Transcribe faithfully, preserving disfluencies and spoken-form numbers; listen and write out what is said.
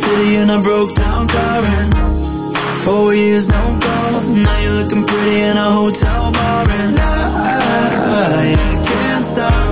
city in a broke down car, and four years no calls. Now you're looking pretty in a hotel bar, and I, I can't stop